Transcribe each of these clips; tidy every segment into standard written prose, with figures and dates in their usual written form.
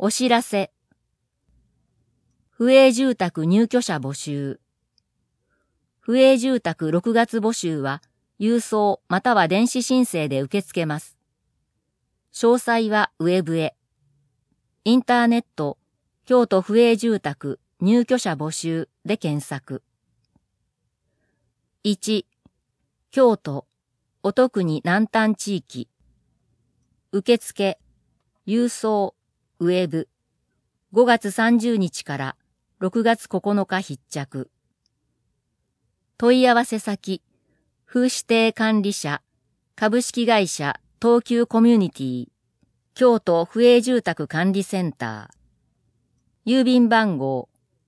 お知らせ。不営住宅入居者募集。不営住宅6月募集は、郵送または電子申請で受け付けます。詳細はウェブへ。インターネット、京都不営住宅入居者募集で検索。1、京都、音国南丹地域。受付、郵送、ウェブ。5月30日から6月9日必着。問い合わせ先、風指定管理者、株式会社東急コミュニティ、京都不営住宅管理センター。郵便番号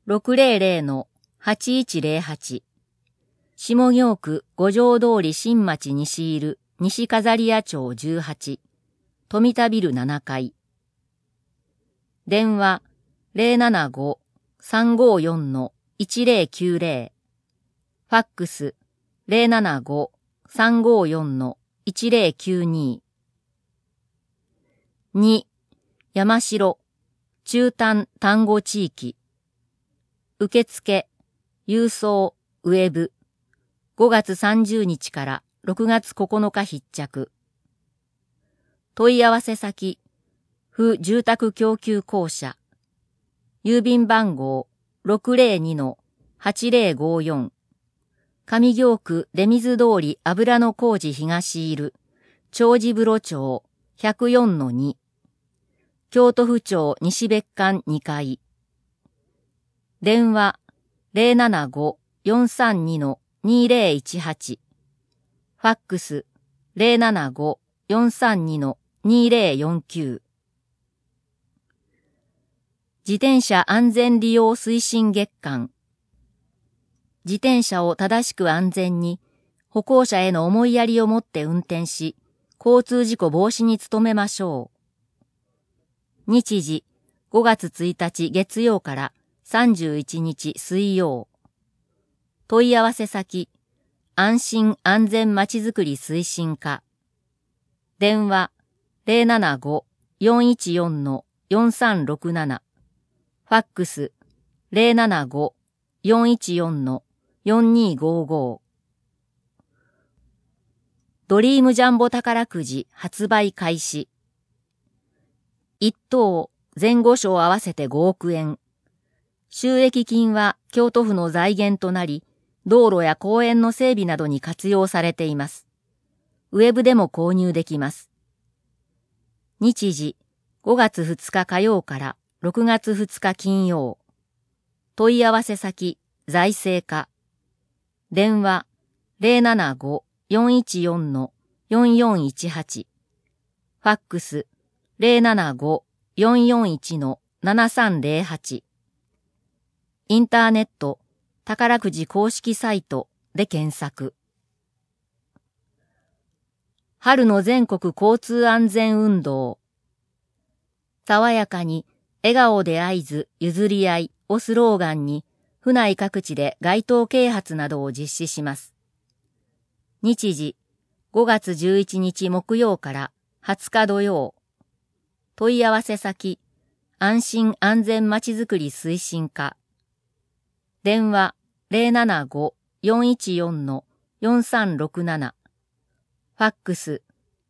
600-8108。下京区五条通り新町西入西飾屋町18。富田ビル7階。電話 075-354-1090。ファックス 075-354-1092。2、山城、中丹丹後地域。受付、郵送、ウェブ。5月30日から6月9日必着。問い合わせ先、府住宅供給公社。郵便番号 602-8054。上京区出水通り油の工事東入長治風呂町 104-2。京都府庁西別館2階。電話 075-432-2018。ファックス 075-432-2049。自転車安全利用推進月間。自転車を正しく安全に、歩行者への思いやりを持って運転し、交通事故防止に努めましょう。日時、5月1日月曜から31日水曜。問い合わせ先、安心安全まちづくり推進課。電話、075-414-4367。ファックス、075-414-4255。ドリームジャンボ宝くじ発売開始。1等前後賞合わせて5億円。収益金は京都府の財源となり、道路や公園の整備などに活用されています。ウェブでも購入できます。日時、5月2日火曜から6月2日金曜。問い合わせ先、財政課。電話、075-414-4418。ファックス、075-441-7308。インターネット、宝くじ公式サイトで検索。春の全国交通安全運動。爽やかに、笑顔で合図、譲り合いをスローガンに、府内各地で街頭啓発などを実施します。日時、5月11日木曜から20日土曜。問い合わせ先、安心安全まちづくり推進課。電話 075-414-4367。ファックス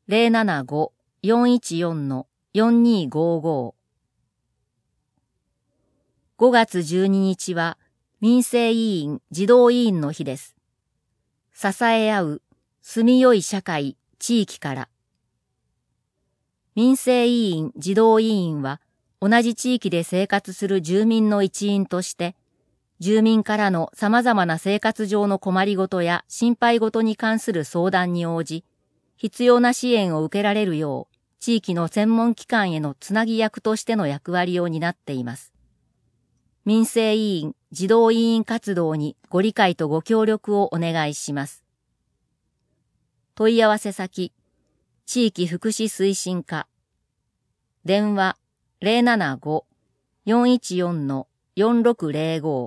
075-414-4255。5月12日は民生委員児童委員の日です。支え合う住みよい社会地域から。民生委員児童委員は同じ地域で生活する住民の一員として、住民からの様々な生活上の困りごとや心配ごとに関する相談に応じ、必要な支援を受けられるよう、地域の専門機関へのつなぎ役としての役割を担っています。民生委員児童委員活動にご理解とご協力をお願いします。問い合わせ先、地域福祉推進課。電話 075-414-4605。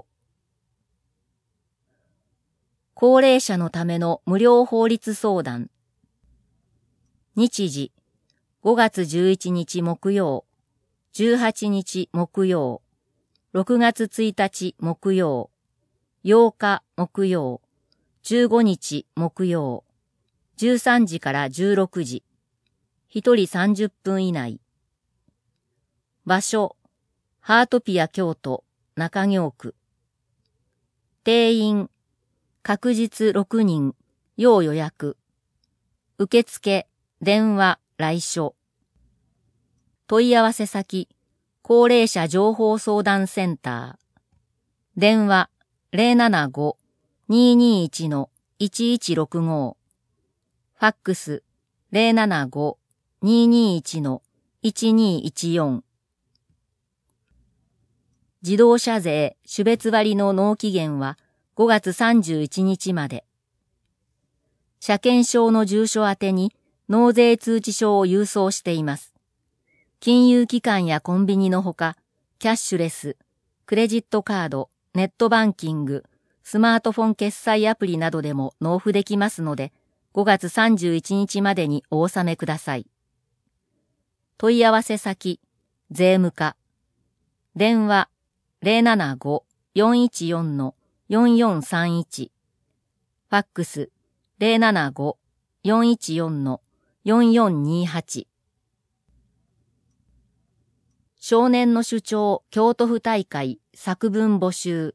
高齢者のための無料法律相談。日時、5月11日木曜。 18日木曜、6月1日木曜、8日木曜、15日木曜、13時から16時、1人30分以内。場所、ハートピア京都中京区。定員、確実6人、要予約。受付、電話、来所。問い合わせ先、高齢者情報相談センター。電話、075-221-1165。ファックス、075-221-1214。自動車税種別割の納期限は5月31日まで。車検証の住所宛てに納税通知書を郵送しています。金融機関やコンビニのほか、キャッシュレス、クレジットカード、ネットバンキング、スマートフォン決済アプリなどでも納付できますので、5月31日までにお納めください。問い合わせ先、税務課。電話、075-414-4431。ファックス、075-414-4428。少年の主張京都府大会作文募集。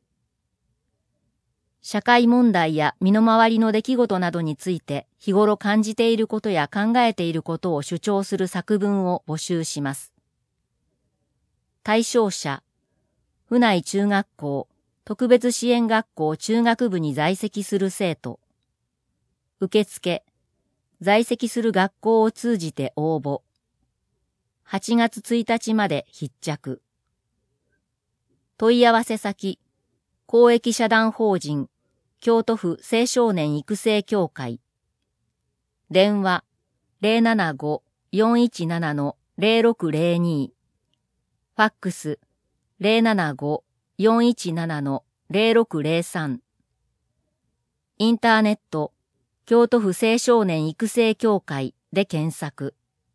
社会問題や身の回りの出来事などについて日頃感じていることや考えていることを主張する作文を募集します。対象者、府内中学校、特別支援学校中学部に在籍する生徒。受付、在籍する学校を通じて応募。8月1日まで必着。問い合わせ先、公益社団法人、京都府青少年育成協会。電話、075-417-0602。ファックス、075-417-0603。インターネット、京都府青少年育成協会で検索。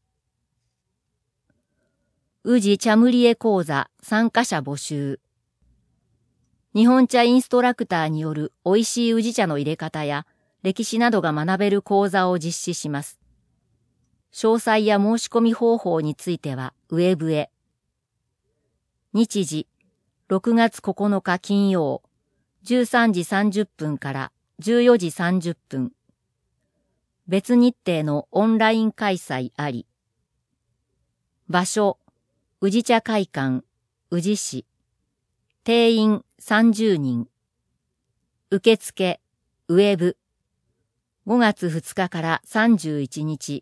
宇治チャムリエ講座参加者募集。日本茶インストラクターによる美味しい宇治茶の入れ方や歴史などが学べる講座を実施します。詳細や申し込み方法についてはウェブへ。日時、6月9日金曜、13時30分から14時30分。別日程のオンライン開催あり。場所、宇治茶会館、宇治市。定員30人。受付、ウェブ。5月2日から31日。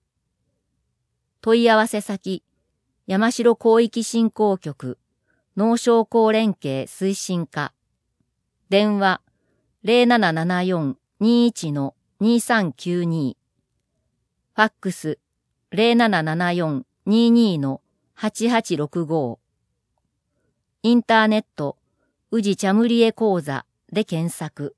問い合わせ先、山城広域振興局、農商工連携推進課。電話、0774-21-2392。ファックス、0774-22-8865。インターネット、宇治チャムリエ講座で検索。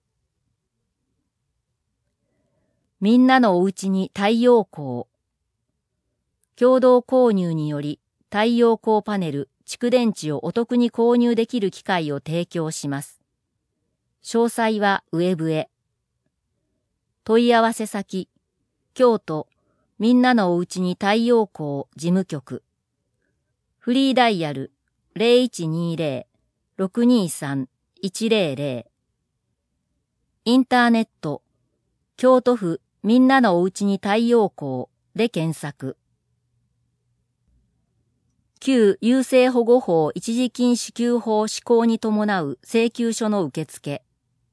みんなのおうちに太陽光。共同購入により太陽光パネル、蓄電池をお得に購入できる機会を提供します。詳細はウェブへ。問い合わせ先、京都、みんなのおうちに太陽光事務局。フリーダイヤル 0120-623-100。インターネット、京都府みんなのおうちに太陽光で検索。旧優生保護法一時金支給法施行に伴う請求書の受付。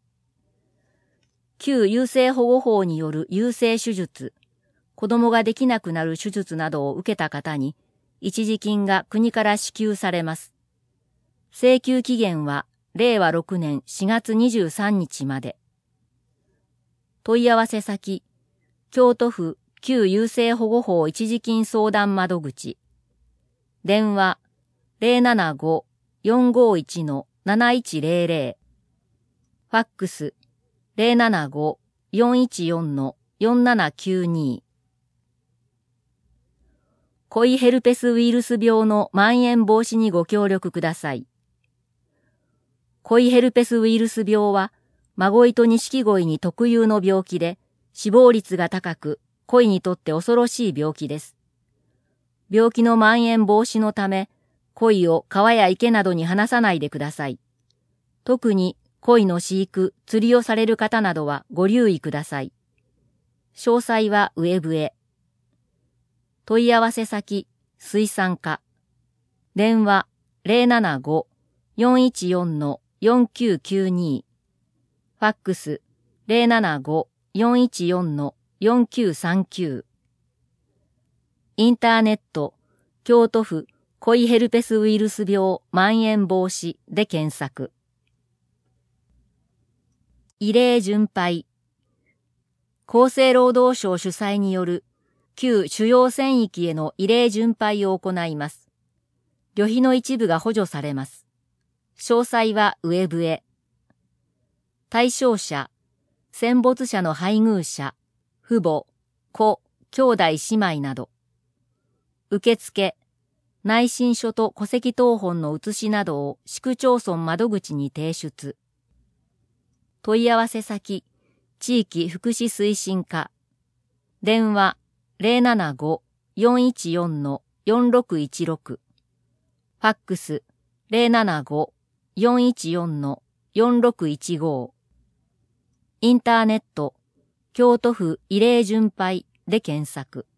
旧優生保護法による優生手術、子供ができなくなる手術などを受けた方に一時金が国から支給されます。請求期限は令和6年4月23日まで。問い合わせ先、京都府旧優生保護法一時金相談窓口。電話075-451-7100。ファックス075-414-4792。 恋ヘルペスウイルス病の蔓延防止にご協力ください。恋ヘルペスウイルス病は、マゴイとニシキゴイに特有の病気で、死亡率が高く、恋にとって恐ろしい病気です。病気の蔓延防止のため、恋を川や池などに放さないでください。特に恋の飼育、釣りをされる方などはご留意ください。詳細はウェブへ。問い合わせ先、水産課。電話075-414-4992。ファックス075-414-4939。インターネット、京都府恋ヘルペスウイルス病蔓延防止で検索。異例巡配。厚生労働省主催による旧主要線域への異例巡配を行います。旅費の一部が補助されます。詳細はウェブへ。対象者、戦没者の配偶者、父母、子、兄弟姉妹など。受付、内申書と戸籍謄本の写しなどを市区町村窓口に提出。問い合わせ先、地域福祉推進課。電話075-414-4616。ファックス075-414-4615。インターネット、京都府異例巡配で検索。